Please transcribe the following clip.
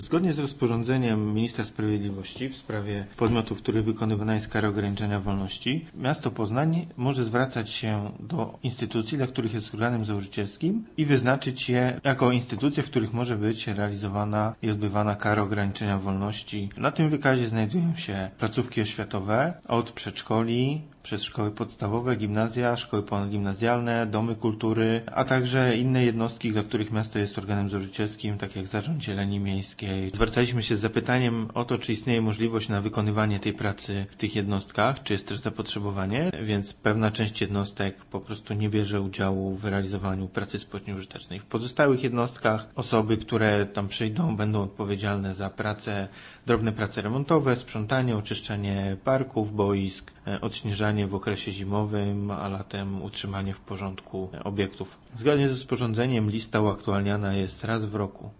Zgodnie z rozporządzeniem Ministra Sprawiedliwości w sprawie podmiotów, w których wykonywana jest kara ograniczenia wolności, miasto Poznań może zwracać się do instytucji, dla których jest organem założycielskim i wyznaczyć je jako instytucje, w których może być realizowana i odbywana kara ograniczenia wolności. Na tym wykazie znajdują się placówki oświatowe od przedszkoli, przez szkoły podstawowe, gimnazja, szkoły ponadgimnazjalne, domy kultury, a także inne jednostki, dla których miasto jest organem założycielskim, tak jak Zarząd Zieleni Miejskiej. Zwracaliśmy się z zapytaniem o to, czy istnieje możliwość na wykonywanie tej pracy w tych jednostkach, czy jest też zapotrzebowanie, więc pewna część jednostek po prostu nie bierze udziału w realizowaniu pracy społecznie użytecznej. W pozostałych jednostkach osoby, które tam przyjdą, będą odpowiedzialne za drobne prace remontowe, sprzątanie, oczyszczanie parków, boisk, odśnieżanie w okresie zimowym, a latem utrzymanie w porządku obiektów. Zgodnie ze rozporządzeniem lista uaktualniana jest raz w roku.